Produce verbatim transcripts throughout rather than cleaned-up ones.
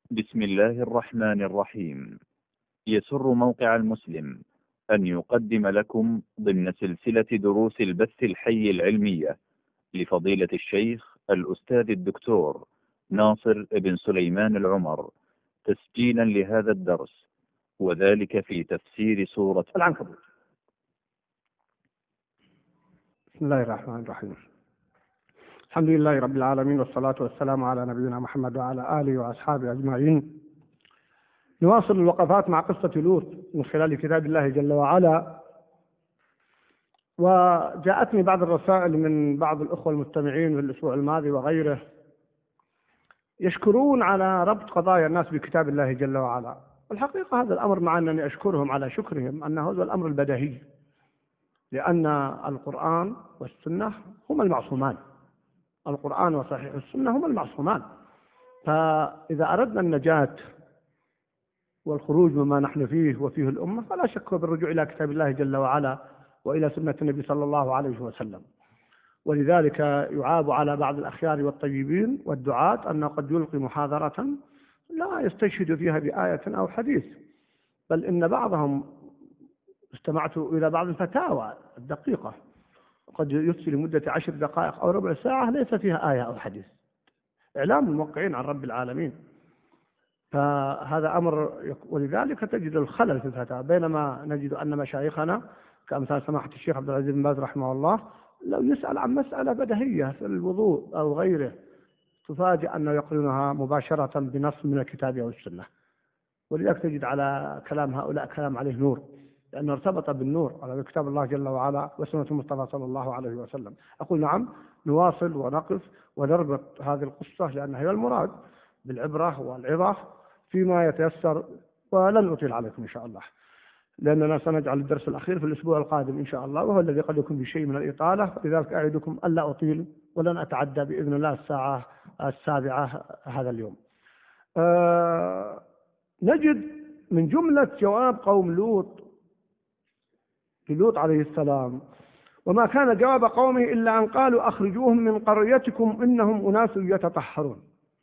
بسم الله الرحمن الرحيم. يسر موقع المسلم أن يقدم لكم ضمن سلسلة دروس البث الحي العلمية لفضيلة الشيخ الأستاذ الدكتور ناصر بن سليمان العمر تسجيلا لهذا الدرس، وذلك في تفسير سورة العنكبوت. بسم الله الرحمن الرحيم. الحمد لله رب العالمين، والصلاة والسلام على نبينا محمد وعلى آله وأصحابه أجمعين. نواصل الوقفات مع قصة لوط من خلال كتاب الله جل وعلا. وجاءتني بعض الرسائل من بعض الأخوة المستمعين في الأسبوع الماضي وغيره يشكرون على ربط قضايا الناس بكتاب الله جل وعلا. والحقيقة هذا الأمر، مع أنني أشكرهم على شكرهم، أنه هذا الأمر البديهي، لأن القرآن والسنة هما المعصومان. القرآن وصحيح السنة هما المعصومان. فإذا أردنا النجاة والخروج مما نحن فيه وفيه الأمة، فلا شك بالرجوع إلى كتاب الله جل وعلا وإلى سنة النبي صلى الله عليه وسلم. ولذلك يعاب على بعض الأخيار والطيبين والدعاة أنه قد يلقي محاضرة لا يستشهد فيها بآية أو حديث، بل إن بعضهم استمعت إلى بعض الفتاوى الدقيقة قد يفصل لمدة عشر دقائق أو ربع ساعة ليس فيها آية أو حديث. إعلام الموقعين عن رب العالمين. فهذا أمر، ولذلك تجد الخلل في الفتاوى، بينما نجد أن مشايخنا كأمثال سماحة الشيخ عبد العزيز بن باز رحمه الله لو يسأل عن مسألة بديهية في الوضوء أو غيره تفاجأ أنه يقرنها مباشرة بنص من الكتاب أو السنة. ولذلك تجد على كلام هؤلاء كلام عليه نور، لأنه ارتبط بالنور على كتاب الله جل وعلا وسنة المصطفى صلى الله عليه وسلم. أقول نعم، نواصل ونقف ونربط هذه القصة، لأنها هي المراد بالعبرة والعظة فيما يتيسر، ولن أطيل عليكم إن شاء الله، لأننا سنجعل الدرس الأخير في الأسبوع القادم إن شاء الله، وهو الذي قد يكون بشيء من الإطالة. لذلك أعدكم ألا أطيل ولن أتعدى بإذن الله الساعة السابعة هذا اليوم. أه نجد من جملة جواب قوم لوط لوط عليه السلام: وما كان جواب قومه إلا أن قالوا أخرجوهم من قريتكم إنهم أناس يتطهرون.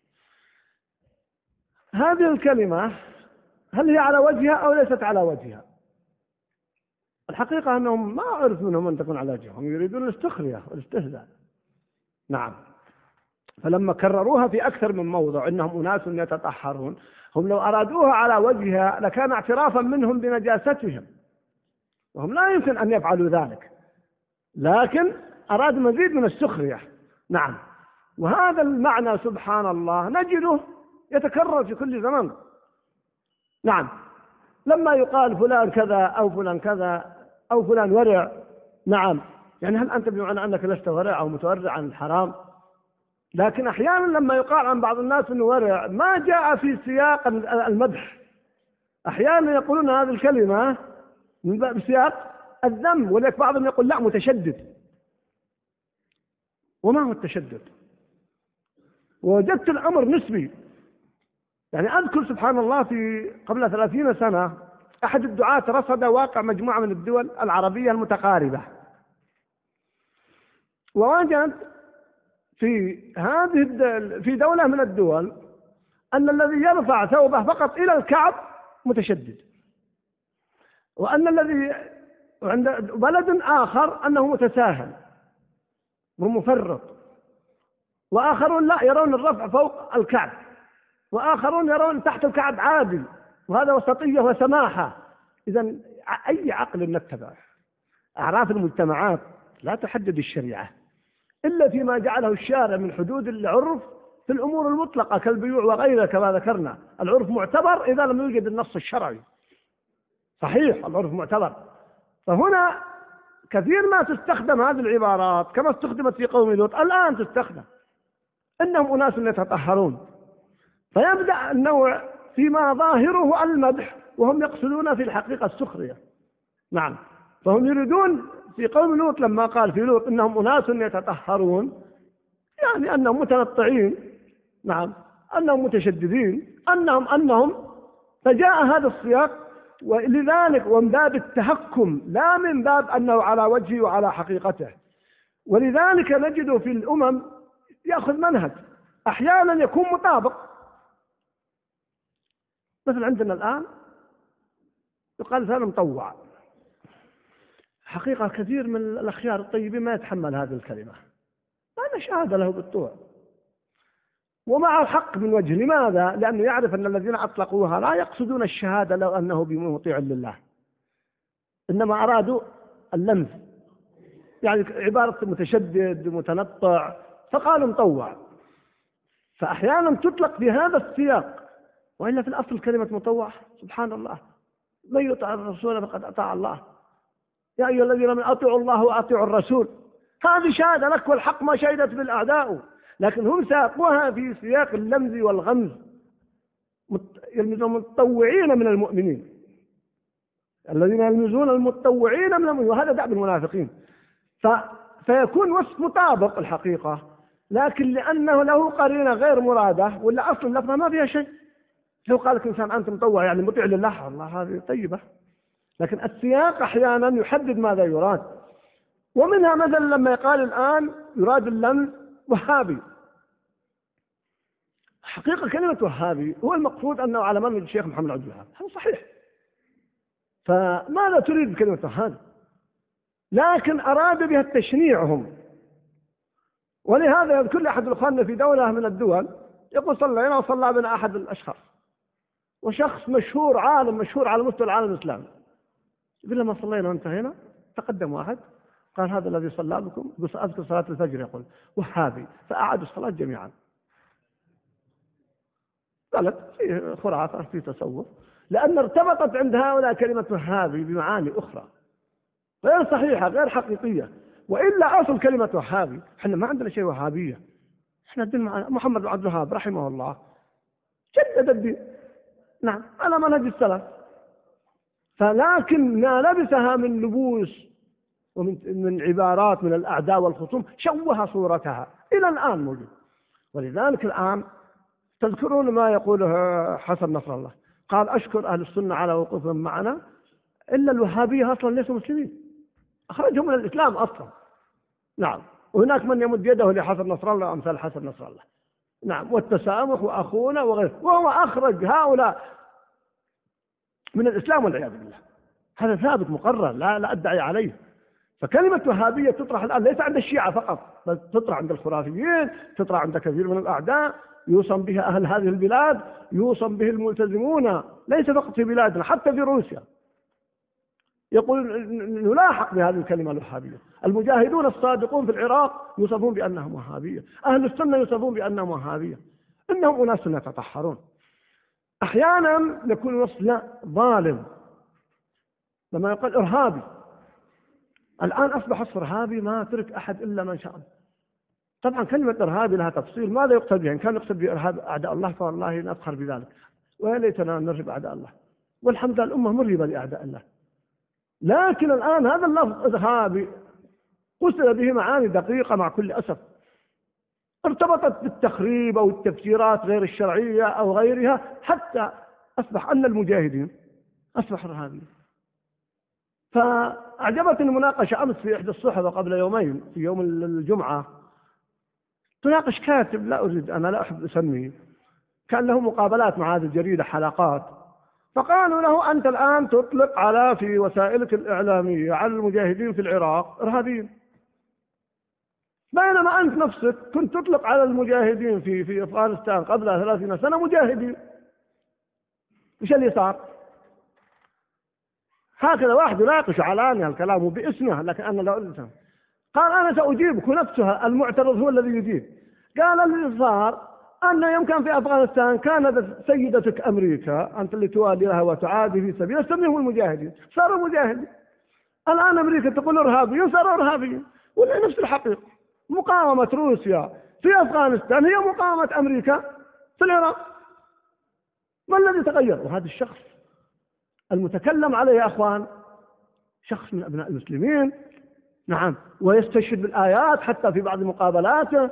هذه الكلمة هل هي على وجهها أو ليست على وجهها؟ الحقيقة أنهم ما أعرف منهم أن تكون على وجهها، هم يريدون الاستخرية والاستهزاء. نعم، فلما كرروها في أكثر من موضع إنهم أناس يتطهرون، هم لو أرادوها على وجهها لكان اعترافا منهم بنجاستهم، وهم لا يمكن أن يفعلوا ذلك، لكن أرادوا مزيد من السخرية. نعم، وهذا المعنى سبحان الله نجده يتكرر في كل زمن. نعم، لما يقال فلان كذا أو فلان كذا أو فلان ورع، نعم، يعني هل أنت بمعنى أنك لست ورع أو متورع عن الحرام؟ لكن أحيانا لما يقال عن بعض الناس أنه ورع ما جاء في سياق المدح، أحيانا يقولون هذه الكلمة من باب سياق الذم، ولذلك بعضهم يقول لا متشدد. وما هو التشدد؟ ووجدت الأمر نسبي. يعني أذكر سبحان الله في قبل ثلاثين سنة أحد الدعاة رصد واقع مجموعة من الدول العربية المتقاربة، ووجد في هذه في دولة من الدول أن الذي يرفع ثوبه فقط إلى الكعب متشدد، وأن الذي عند بلد آخر أنه متساهل ومفرط، وآخرون لا يرون الرفع فوق الكعب، وآخرون يرون تحت الكعب عادل، وهذا وسطية وسماحة. إذن أي عقل نتبع؟ أعراف المجتمعات لا تحدد الشريعة إلا فيما جعله الشارع من حدود العرف في الأمور المطلقة كالبيوع وغيرها كما ذكرنا. العرف معتبر إذا لم يوجد النص الشرعي، صحيح العرف معتبر. فهنا كثير ما تستخدم هذه العبارات كما استخدمت في قوم لوط، الآن تستخدم إنهم أناس يتطهرون، فيبدأ النوع فيما ظاهره المدح وهم يقصدون في الحقيقة السخرية. نعم، فهم يريدون في قوم لوط لما قال في لوط إنهم أناس يتطهرون، يعني أنهم متنطعين، نعم، أنهم متشددين، أنهم أنهم فجاء هذا السياق، ولذلك ومن باب التهكم لا من باب أنه على وجهه وعلى حقيقته. ولذلك نجد في الأمم يأخذ منهج أحيانا يكون مطابق مثل عندنا الآن يقال فلان مطوع. حقيقة كثير من الأخيار الطيبين ما يتحمل هذه الكلمة، هذا شهادة له بالطوع ومع الحق من وجه. لماذا؟ لأنه يعرف أن الذين أطلقوها لا يقصدون الشهادة لو أنه بمطيع لله، إنما أرادوا اللمس، يعني عبارة متشدد متنطع فقالوا مطوع. فأحيانا تطلق في هذا السياق، وإلا في الأصل كلمة مطوع سبحان الله من يطع الرسول فقد أطاع الله، يا أيها الذين آمنوا أطيعوا الله وأطيعوا الرسول. هذه شهادة لك والحق ما شهدت بالأعداء، لكن هم ساقوها في سياق اللمز والغمز، يلمزون المتطوعين من المؤمنين، الذين يلمزون المتطوعين من المؤمنين، وهذا دأب المنافقين. ف... فيكون وصف مطابق الحقيقة، لكن لأنه له قرينة غير مرادة، ولا أصل اللفظة ما فيها شيء. لو قال لك إنسان أنت مطوع يعني مطيع لله، الله هذه طيبة، لكن السياق أحيانا يحدد ماذا يراد. ومنها مثلا لما يقال الآن يراد اللمز وهابي. حقيقة كلمة وهابي هو المقصود أنه على منهج الشيخ محمد عبد الوهاب، هذا صحيح. فماذا تريد بكلمة وهابي؟ لكن أراد بها التشنيع هم. ولهذا يذكر لي أحد الأخوان في دولة من الدول يقول صلينا وصلى بنا أحد الأشخاص، وشخص مشهور عالم مشهور على مستوى العالم الإسلامي، يقول لما صلينا وانتهينا تقدم واحد قال هذا الذي صلى بكم، أذكر صلاة الفجر يقول وهابي، فأعادوا الصلاة جميعا. قالت في خرافة في تصوف، لأن ارتبطت عند هؤلاء كلمة وهابي بمعاني أخرى غير صحيحة غير حقيقية. وإلا أصل كلمة وهابي، احنا ما عندنا شيء وهابية، احنا الدين محمد بن عبد الوهاب رحمه الله جدد الدين، نعم على منهج السلف، فلكن ما لبسها من لبوس ومن من عبارات من الأعداء والخصوم شوه صورتها إلى الآن موجود. ولذلك الآن تذكرون ما يقوله حسن نصر الله، قال أشكر أهل السنة على وقوفهم معنا، إلا الوهابية أصلا ليسوا مسلمين، أخرجهم من الإسلام أصلا. نعم، وهناك من يمد يده لحسن نصر الله وأمثال حسن نصر الله، نعم، والتسامح وأخونا وغيره، وهو أخرج هؤلاء من الإسلام والعياذ بالله. هذا ثابت مقرر، لا لا أدعي عليه. فكلمة وهابية تطرح الآن ليس عند الشيعة فقط، بل تطرح عند الخرافيين، تطرح عند كثير من الأعداء، يوصم بها أهل هذه البلاد، يوصم به الملتزمون، ليس فقط في بلادنا، حتى في روسيا يقول نلاحق بهذه الكلمة الوهابية. المجاهدون الصادقون في العراق يوصفون بأنهم وهابية، أهل السنة يوصفون بأنهم وهابية، إنهم أناس يتطهرون. أحيانا يكون وصف ظالم، لما يقول إرهابي، الآن أصبح وصف إرهابي ما ترك أحد إلا من شاء. طبعا كلمة إرهابي لها تفصيل، ماذا يقصد بها؟ إن كان يقصد بإرهاب أعداء الله فوالله نفخر بذلك، ويا ليتنا نرهب أعداء الله، والحمد لله الأمة مرهبة لأعداء الله. لكن الآن هذا اللفظ إرهابي قصد به معاني دقيقة مع كل أسف، ارتبطت بالتخريب أو التفسيرات غير الشرعية أو غيرها، حتى أصبح أن المجاهدين أصبح إرهابيين. فأعجبتني المناقشة أمس في إحدى الصحف قبل يومين في يوم الجمعة، تناقش كاتب لا أريد أنا لا أحب أسميه، كان له مقابلات مع هذه الجريدة حلقات، فقالوا له أنت الآن تطلق على في وسائلك الإعلامية على المجاهدين في العراق إرهابيين، بينما أنت نفسك كنت تطلق على المجاهدين في في أفغانستان قبل ثلاثين سنة مجاهدين. إيش اللي صار؟ هكذا واحد يناقش علاني الكلام باسمه، لكن أنا لا ألزم. قال أنا سأجيبك، نفسها المعترض هو الذي يجيب. قال اللي صار أن يوم كان في أفغانستان كانت سيدتك أمريكا أنت اللي توالي لها وتعادي في سبيل سميهم المجاهدين، صاروا مجاهدين. الآن أمريكا تقول إرهابيين صاروا إرهابيين، ولا نفس الحقيقة. مقاومة روسيا في أفغانستان هي مقاومة أمريكا في العراق. ما الذي تغير؟ وهذا الشخص المتكلم عليه يا أخوان شخص من أبناء المسلمين، نعم، ويستشهد بالآيات حتى في بعض مقابلاته،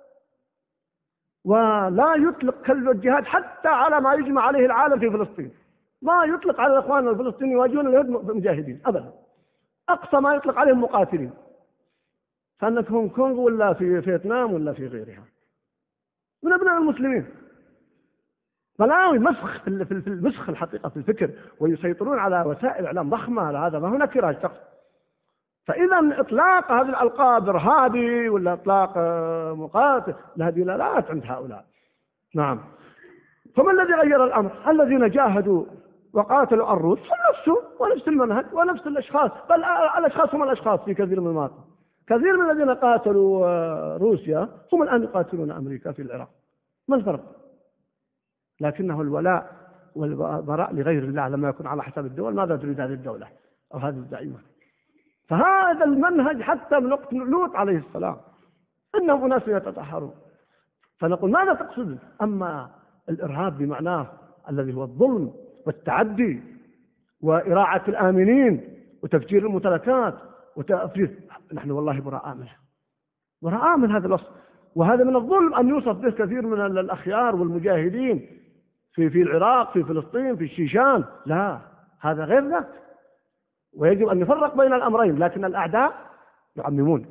ولا يطلق كلمة الجهاد حتى على ما يجمع عليه العالم في فلسطين. ما يطلق على الأخوان الفلسطينيين يواجهون اليهود مجاهدين أبدا، أقصى ما يطلق عليهم مقاتلين، كانت هونغ كونغ ولا في فيتنام ولا في غيرها من أبناء المسلمين. بلاوي مسخ في في المسخ الحقيقة في الفكر، ويسيطرون على وسائل إعلام ضخمة على هذا، ما هناك كراج شخص. فإذا إطلاق هذه الألقاب إرهابي ولا إطلاق مقاتل لها دلالات عند هؤلاء. نعم. فما الذي غير الأمر؟ الذين جاهدوا وقاتلوا الروس هم نفسهم ونفس المنهج ونفس الأشخاص، بل الأشخاص هم الأشخاص في كثير من المواقف. كثير من الذين قاتلوا روسيا هم الآن يقاتلون أمريكا في العراق. ما الفرق؟ لكنه الولاء والبراء لغير الله لما يكون على حسب الدول. ماذا تريد هذه الدولة أو هذه الزعيمة؟ فهذا المنهج حتى من وقت لوط عليه السلام إنهم أناس يتطهرون. فنقول ماذا تقصد؟ أما الإرهاب بمعناه الذي هو الظلم والتعدي وإراعة الآمنين وتفجير الممتلكات وتفجير، نحن والله براء منه، براء من هذا الوصف. وهذا من الظلم أن يوصف به كثير من الأخيار والمجاهدين في في العراق، في فلسطين، في الشيشان. لا، هذا غير ذاك، ويجب أن نفرق بين الأمرين. لكن الأعداء يعممون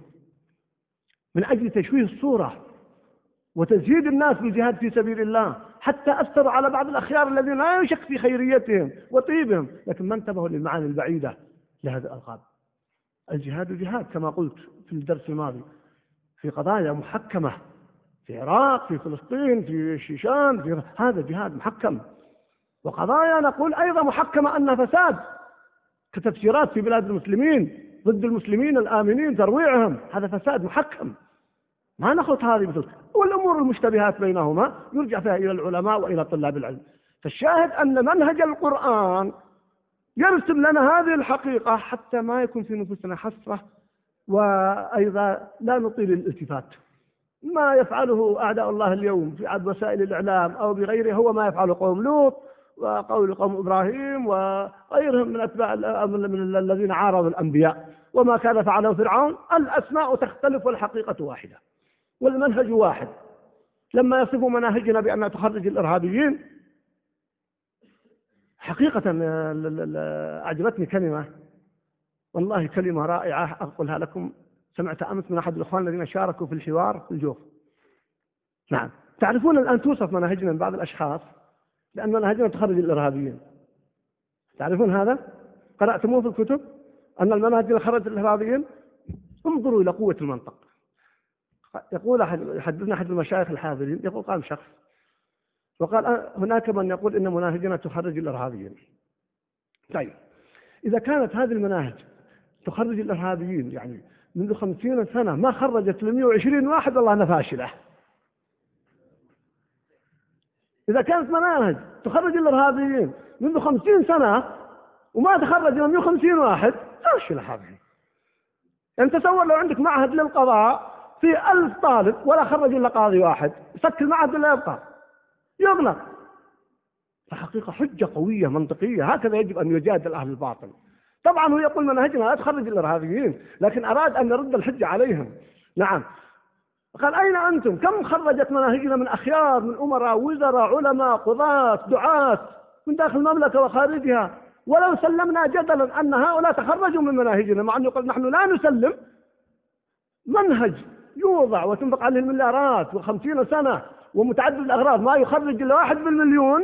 من أجل تشويه الصورة وتزهيد الناس بالجهاد في سبيل الله، حتى أثروا على بعض الأخيار الذين لا يشك في خيريتهم وطيبهم، لكن ما انتبهوا للمعاني البعيدة لهذا الألقاب. الجهاد جهاد كما قلت في الدرس الماضي، في قضايا محكمة في العراق، في فلسطين، في الشيشان، في هذا جهاد محكم. وقضايا نقول أيضا محكمة أنها فساد، كتفسيرات في بلاد المسلمين ضد المسلمين الآمنين ترويعهم، هذا فساد محكم، ما نخلط هذه مثل. والأمور المشتبهات بينهما يرجع فيها إلى العلماء وإلى طلاب العلم. فالشاهد أن منهج القرآن يرسم لنا هذه الحقيقة حتى ما يكون في نفوسنا حسرة، وأيضا لا نطيل الالتفات. ما يفعله أعداء الله اليوم في عبر وسائل الإعلام أو بغيره هو ما يفعله قوم لوط وقول قوم إبراهيم وغيرهم من أتباع من الذين عارضوا الأنبياء. وما كان فعله فرعون. الأسماء تختلف والحقيقة واحدة والمنهج واحد. لما يصفوا مناهجنا بأنها تخرج الإرهابيين، حقيقة أعجبتني كلمة، والله كلمة رائعة أقولها لكم. سمعت أمس من أحد الإخوان الذين شاركوا في الحوار في الجوف. نعم، تعرفون الآن توصف مناهجنا من بعض الأشخاص لأن مناهجنا تخرج الإرهابيين. تعرفون هذا؟ قرأتموه في الكتب أن المناهج خرج الإرهابيين. انظروا إلى قوة المنطق. يقول أحد يحدثنا أحد المشايخ الحاضرين، يقول قام شخص وقال هناك من يقول إن مناهجنا تخرج الإرهابيين. طيب، إذا كانت هذه المناهج تخرج الإرهابيين يعني منذ خمسين سنة ما خرجت مئة وعشرين واحد، والله أنا فاشلة. إذا كانت مناهج تخرج الإرهابيين منذ خمسين سنة وما تخرج مئة وخمسين واحد، فاشلة هذه. يعني تصور لو عندك معهد للقضاء في ألف طالب ولا خرج إلا قاضي واحد، سك المعهد ولا يبقى يغلق. فحقيقة حجة قوية منطقية، هكذا يجب أن يجادل أهل الباطل. طبعا هو يقول مناهجنا لا تخرج الإرهابيين، لكن أراد أن يرد الحجة عليهم. نعم، قال أين أنتم؟ كم خرجت مناهجنا من أخيار، من أمراء، وزراء، علماء، قضاة، دعاة من داخل المملكة وخارجها، ولو سلمنا جدلا أن هؤلاء تخرجوا من مناهجنا، مع أنه قال نحن لا نسلم منهج يوضع وتنفق عليه المليارات وخمسين سنة ومتعدد الأغراض ما يخرج إلا واحد بالمليون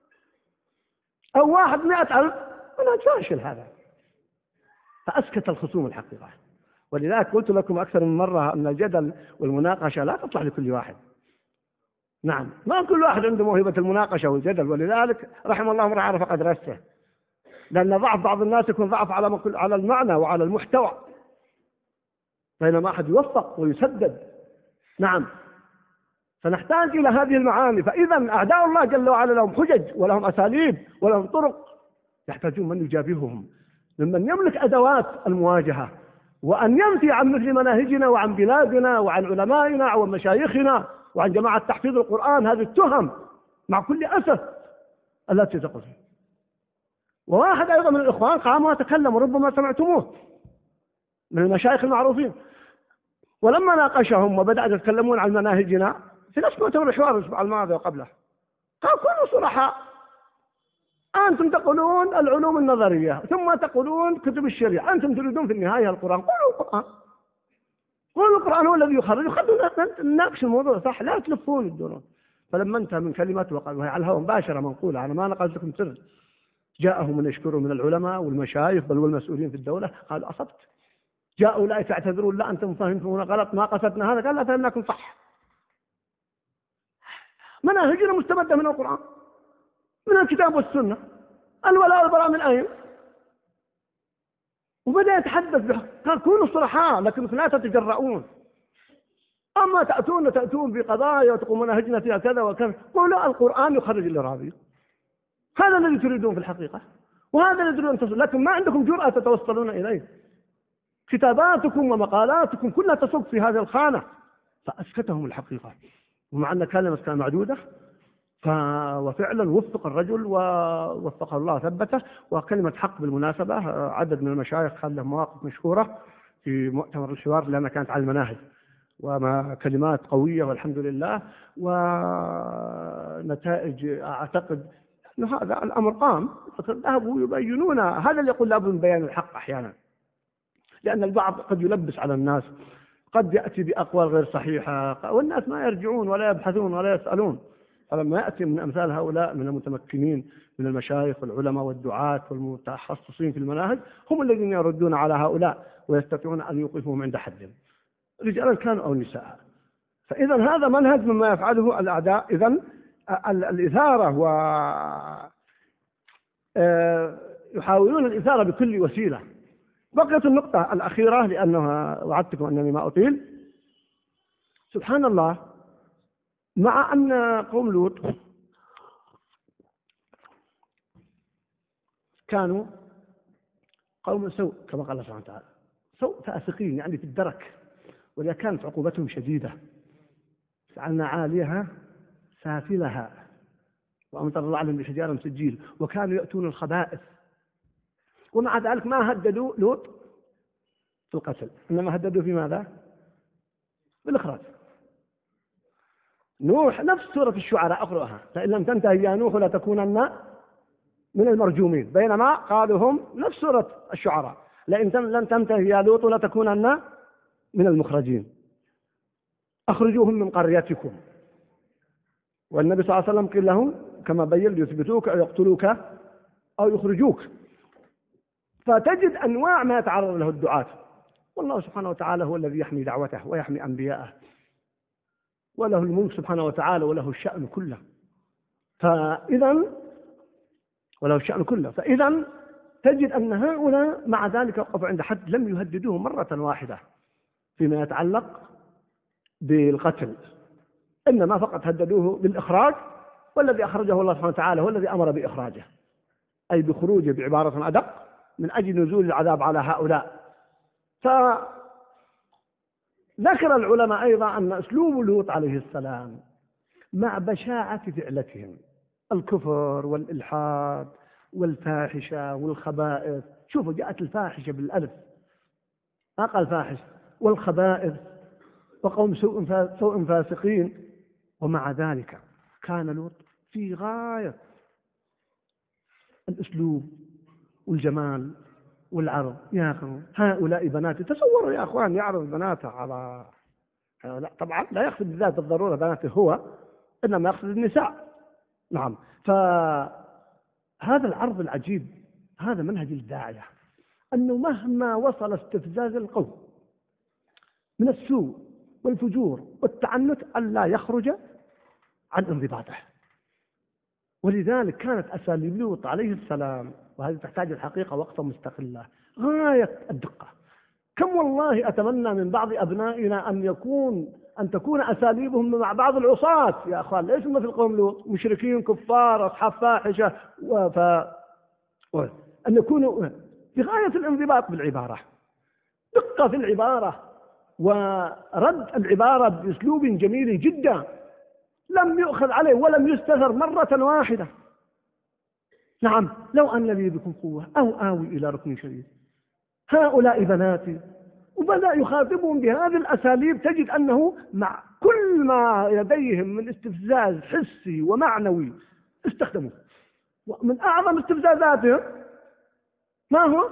أو واحد مئة ألف، منهج فاشل هذا. فأسكت الخصوم الحقيقة. ولذلك قلت لكم أكثر من مرة أن الجدل والمناقشة لا تطلع لكل واحد. نعم، ما كل واحد عنده موهبة المناقشة والجدل، ولذلك رحم الله من عرف قدر نفسه. لأن ضعف بعض الناس يكون ضعف على على المعنى وعلى المحتوى، بينما أحد يوفق ويسدد. نعم، فنحتاج إلى هذه المعاني. فإذا أعداء الله جل وعلا لهم حجج ولهم أساليب ولهم طرق، يحتاجون من يجابههم، ممن يملك أدوات المواجهة، وأن ينفي عن مثل مناهجنا وعن بلادنا وعن علمائنا وعن مشايخنا وعن جماعة تحفيظ القرآن هذه التهم مع كل أسف التي تقول. وواحد أيضا من الإخوان قام وتكلم وربما سمعتموه من المشايخ المعروفين، ولما ناقشهم وبدأ يتكلمون عن مناهجنا في نفس مؤتمر الحوار الأسبوع الماضي وقبله، قال كونوا صرحاء. أنتم تقولون العلوم النظرية ثم تقولون كتب الشريعة، أنتم تريدون في النهاية القرآن، قولوا القرآن، قولوا القرآن هو الذي يخرج. خلونا نناقش الموضوع صح، لا تلفون الدنيا. فلما انتهى من كلمته وقال وهي على الهواء مباشرة منقولة، أنا ما نقلت لكم سر، جاءهم من يشكروا من العلماء والمشايخ بل والمسؤولين في الدولة قالوا أصبت. جاءوا لا تعتذرون، لا أنتم فهمتمونا غلط، ما قصدنا هذا. قال لا، فهمناكم صح. مناهجنا مستمدة من القرآن، من الكتاب والسنة، الولاء والبراء من أين؟ وبدأ يتحدث به، قال كونوا صرحاء لكنكم لا تتجرؤون. أما تأتون تأتون بقضايا وتقول مناهجنا فيها كذا وكذا، قولوا القرآن يخرج الإرهابي. هذا الذي تريدون في الحقيقة، وهذا الذي تريدون تصل، لكن ما عندكم جرأة تتوصلون إليه. كتاباتكم ومقالاتكم كلها تصب في هذه الخانة. فأسكتهم الحقيقة، ومع أن كلمة كان معدودة ف... وفعلا وفق الرجل ووفقه الله ثبته. وكلمة حق بالمناسبة عدد من المشايخ خلى له مواقف مشهورة في مؤتمر الحوار لأنها كانت على المناهج وما كلمات قوية والحمد لله، ونتائج أعتقد أن هذا الأمر قام. ذهبوا يبينون هذا اللي يقول لابد من بيان الحق أحيانا، لأن البعض قد يلبس على الناس، قد يأتي بأقوال غير صحيحة والناس ما يرجعون ولا يبحثون ولا يسألون. فلما يأتي من أمثال هؤلاء من المتمكنين من المشايخ والعلماء والدعاة والمتخصصين في المناهج، هم الذين يردون على هؤلاء ويستطيعون أن يوقفوهم عند حدهم، رجالا كانوا أو نساء. فإذا هذا منهج مما يفعله الأعداء. إذن الإثارة و يحاولون الإثارة بكل وسيلة. بقيت النقطة الأخيرة لأنها وعدتكم أنني ما أطيل. سبحان الله، مع أن قوم لوط كانوا قوم سوء كما قال الله سبحانه وتعالى، سوء فاسقين يعني في الدرك، ولذا كانت عقوبتهم شديدة. جعلنا عاليها سافلها وأمطر الله عليهم بحجارة من سجيل، وكانوا يأتون الخبائث. ومع ذلك ما هددوا لوط في القتل، إنما هددوا في ماذا؟ بالإخراج. نوح نفس سورة الشعراء أقرأها، فإن لم تنتهي يا نوح لتكونن من المرجومين، بينما قالوا هم نفس سورة الشعراء لئن لم تنتهي يا لوط لتكونن من المخرجين، أخرجوهم من قريتكم. والنبي صلى الله عليه وسلم قيل لهم كما بين يثبتوك أو يقتلوك أو يخرجوك. فتجد أنواع ما يتعرض له الدعاة، والله سبحانه وتعالى هو الذي يحمي دعوته ويحمي أنبياءه، وله الملك سبحانه وتعالى وله الشأن كله. فإذا وله الشأن كله فإذا تجد أن هؤلاء مع ذلك وقفوا عند حد لم يهددوه مرة واحدة فيما يتعلق بالقتل، إنما فقط هددوه بالإخراج، والذي أخرجه الله سبحانه وتعالى هو الذي أمر بإخراجه، أي بخروجه بعبارة أدق من أجل نزول العذاب على هؤلاء. فذكر العلماء أيضا أن أسلوب لوط عليه السلام مع بشاعة فعلتهم الكفر والإلحاد والفاحشة والخبائث، شوفوا جاءت الفاحشة بالألف ما قال فاحش، والخبائث وقوم سوء سوء فاسقين، ومع ذلك كان لوط في غاية الأسلوب والجمال والعرض. يا أخوان هؤلاء بناتي، تصوروا يا أخوان يعرض بناته على، لا طبعا لا يقصد بذات بالضرورة بناته هو، إنما يقصد النساء. نعم، فهذا العرض العجيب هذا منهج الداعية، أنه مهما وصل استفزاز القوم من السوء والفجور والتعنت ألا يخرج عن انضباطه. ولذلك كانت أساليب لوط عليه السلام، وهذه تحتاج الحقيقة وقفة مستقلة غاية الدقة. كم والله أتمنى من بعض أبنائنا أن يكون أن تكون أساليبهم مع بعض العصاة يا أخوان، ليس مثل قوم لوط مشركين كفار أصحاب فاحشة، وف... أن يكونوا بغاية الانضباط بالعبارة، دقة في العبارة، ورد العبارة بأسلوب جميل جدا لم يؤخذ عليه ولم يستثر مرة واحدة. نعم، لو أن لي بكم قوة أو آوي إلى ركن شديد، هؤلاء بناتي، وبدأ يخاطبهم بهذه الأساليب. تجد أنه مع كل ما لديهم من استفزاز حسي ومعنوي استخدموه، ومن أعظم استفزازاتهم ما هو؟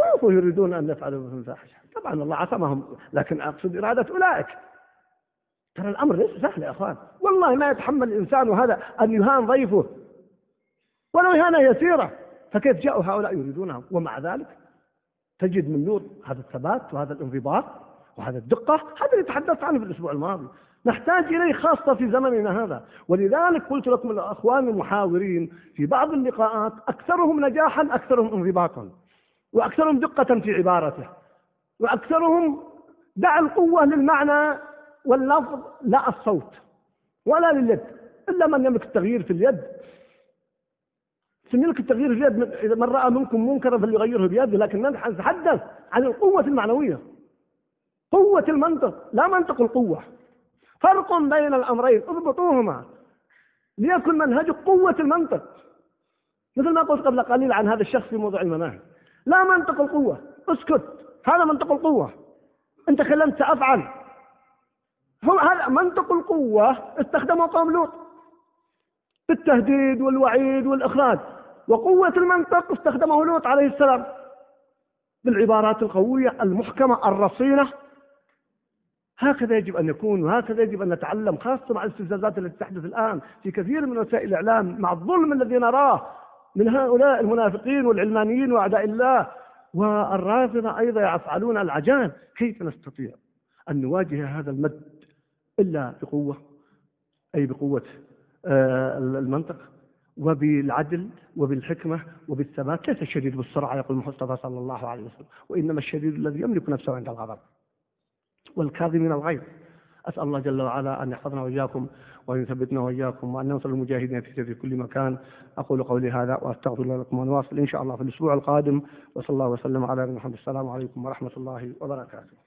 يريدون أن يفعلوا بهم فاحشة. طبعا الله عصمهم، لكن أقصد إرادة أولئك. ترى الأمر ليس سهل يا أخوان، والله ما يتحمل الإنسان هذا أن يهان ضيفه ولو إهانة يسيرة، فكيف جاءوا هؤلاء يريدونها؟ ومع ذلك تجد من نور هذا الثبات وهذا الانضباط وهذا الدقة، هذا اللي تحدثت عنه في الأسبوع الماضي، نحتاج إليه خاصة في زمننا هذا. ولذلك قلت لكم الأخوان المحاورين في بعض اللقاءات أكثرهم نجاحا أكثرهم انضباطا، وأكثرهم دقة في عبارته، وأكثرهم دع القوة للمعنى واللفظ لا الصوت ولا لليد، إلا من يملك التغيير في اليد. يملك التغيير في اليد، إذا من رأى منكم منكرا فليغيره بيده، لكن نتحدث عن القوة المعنوية، قوة المنطق لا منطق القوة. فرق بين الأمرين اضبطوهما ليكن منهج قوة المنطق، مثل ما قلت قبل قليل عن هذا الشخص في موضوع المناهج. لا منطق القوة، اسكت، هذا منطق القوة، انت كلمت سأفعل. هو هذا منطق القوة استخدمه قوم لوط بالتهديد والوعيد والإخراج، وقوة المنطق استخدمه لوط عليه السلام بالعبارات القوية المحكمة الرصينة. هكذا يجب أن يكون، وهكذا يجب أن نتعلم، خاصة مع الاستفزازات التي تحدث الآن في كثير من وسائل الإعلام، مع الظلم الذي نراه من هؤلاء المنافقين والعلمانيين وأعداء الله والرافضة أيضا يفعلون العجائب. كيف نستطيع أن نواجه هذا المد إلا بقوة، أي بقوة المنطق وبالعدل وبالحكمة وبالثبات. ليس الشديد بالسرعة يقول المصطفى صلى الله عليه وسلم، وإنما الشديد الذي يملك نفسه عند الغضب والكاظمين الغيظ. أسأل الله جل وعلا أن يحفظنا وإياكم وأن يثبتنا وإياكم وأن ننصر المجاهدين في كل مكان. أقول قولي هذا وأستغفر الله لكم، ونواصل إن شاء الله في الأسبوع القادم. وصلى الله وسلم على محمد. السلام عليكم ورحمة الله وبركاته.